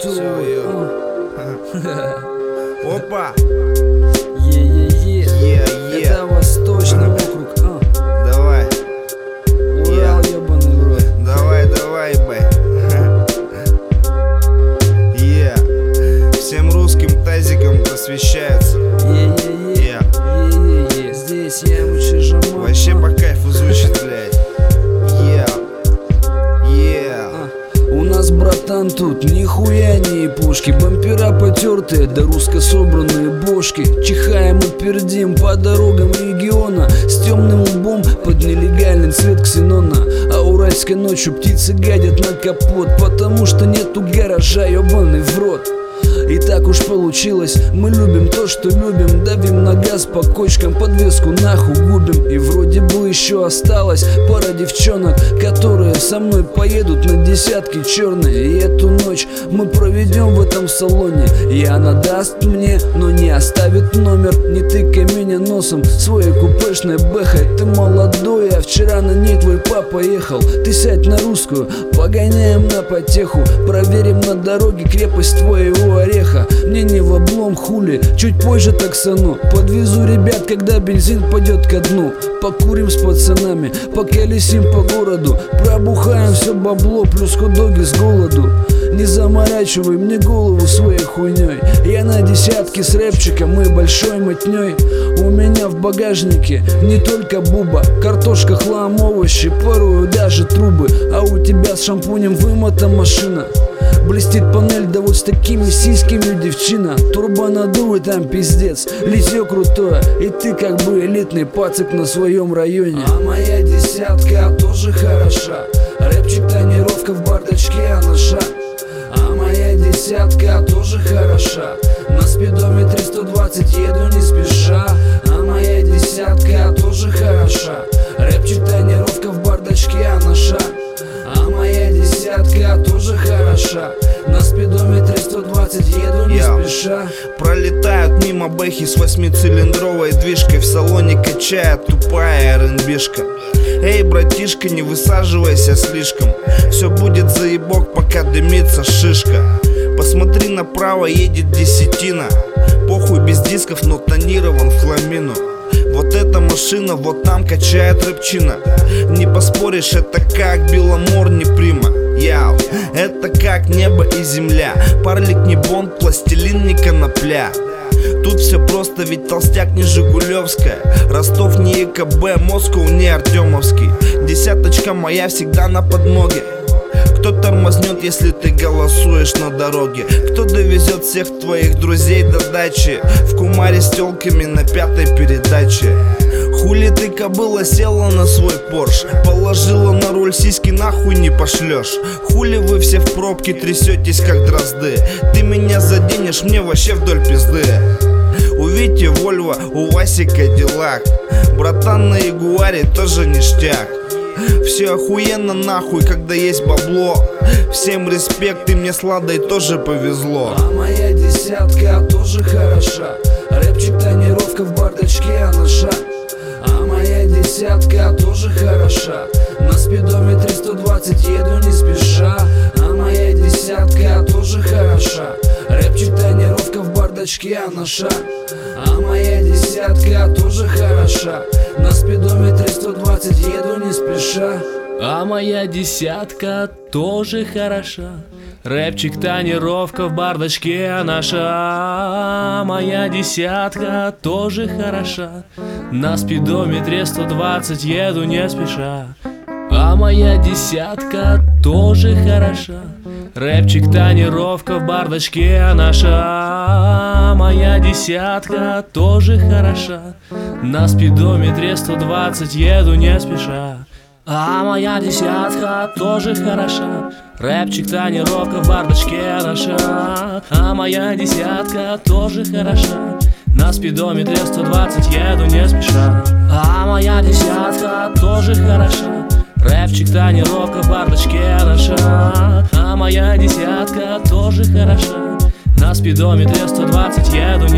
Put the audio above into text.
Опа! Это Восточный округ. Давай. Урал, ебаный в рот. Давай, бэй. Всем русским тазикам посвящается. Здесь я лучше жаман. Вообще по кайфу звучит, блядь. У нас, братан, тут нихуя не пушки. Бампера потертые, да русско собранные бошки. Чихаем и пердим по дорогам региона с темным лбом под нелегальный цвет ксенона. А уральской ночью птицы гадят на капот, потому что нету гаража, ебаный в рот. И так уж получилось, мы любим то, что любим. Давим на газ по кочкам, подвеску нахуй губим. И вроде бы еще осталось пара девчонок, которые со мной поедут на десятки черные. И эту ночь мы проведем в этом салоне. И она даст мне, но не оставит номер. Не тыкай меня носом своей купешной бэхой. Ты молодой, а вчера на ней твой папа ехал. Ты сядь на русскую, погоняем на потеху. Проверим на дороге крепость твоего ореха. Мне не в облом, хули, чуть позже таксану. Подвезу ребят, когда бензин пойдет ко дну. Покурим с пацанами, поколесим по городу. Пробухаем все бабло, плюс хот-доги с голоду. Не заморачивай мне голову своей хуйней. Я на десятке с рэпчиком и большой мотней. У меня в багажнике не только буба, картошка, хлам, овощи, порою даже трубы. А у тебя с шампунем вымыта машина. Блестит панель, да вот с такими сиськами, девчина. Турбо надуй, там пиздец, литье крутое. И ты как бы элитный пацик на своем районе. А моя десятка тоже хороша. Рэпчик, тонировка в бардачке, а наша. А моя десятка тоже хороша. На спидометре 120 еду не спеша. А моя десятка тоже хороша. Рэпчик, тонировка в бардачке, а наша. А моя десятка тоже хороша. На спидометре 120 еду не спеша. Пролетают мимо бэхи с 8-цилиндровой движкой. В салоне качает тупая РНБшка. Эй, братишка, не высаживайся слишком. Все будет заебок, пока дымится шишка. Посмотри направо, едет десятина. Похуй без дисков, но тонирован в хламину. Вот эта машина, вот там качает рэпчина. Не поспоришь, это как Беломор, не прима. Яу, это как небо и земля. Парлик не Бонд, пластилин не конопля. Тут все просто, ведь толстяк не Жигулевская. Ростов не ЕКБ, Москва не Артемовский. Десяточка моя всегда на подмоге. Кто тормознет, если ты голосуешь на дороге? Кто довезет всех твоих друзей до дачи? В кумаре с телками на 5-й передаче. Хули ты, кобыла, села на свой Порш, положила на руль сиськи, нахуй не пошлешь. Хули вы все в пробке трясетесь, как дрозды? Ты меня заденешь, мне вообще вдоль пизды. У Вити Вольво, у Васи Кадиллак. Братан на Ягуаре тоже ништяк. Все охуенно нахуй, когда есть бабло. Всем респект, и мне с Ладой тоже повезло. А моя десятка тоже хороша. Рэпчик, тонировка в бардачке, а наша. А моя десятка тоже хороша. На спидометре 120 еду не спеша. А моя десятка тоже хороша. Рэпчик, тонировка в бардачке, а наша. А моя десятка тоже хороша. На спидометре 120 еду не спеша. А моя десятка тоже хороша. Рэпчик, тонировка в бардачке, а наша. А моя десятка тоже хороша. На спидометре 120 еду не спеша. А моя десятка тоже хороша. Рэпчик, тонировка в бардачке, а наша. А моя десятка тоже хороша. На спидометре 120 еду не спеша. А моя десятка тоже хороша. Рэпчик, тонировка в бардачке, а наша. А моя десятка тоже хороша. На спидометре 120 еду не спеша. А моя десятка тоже хороша. Рэпчик, тонировка в бардачке, а наша. А моя десятка тоже хороша. На спидометре 120 еду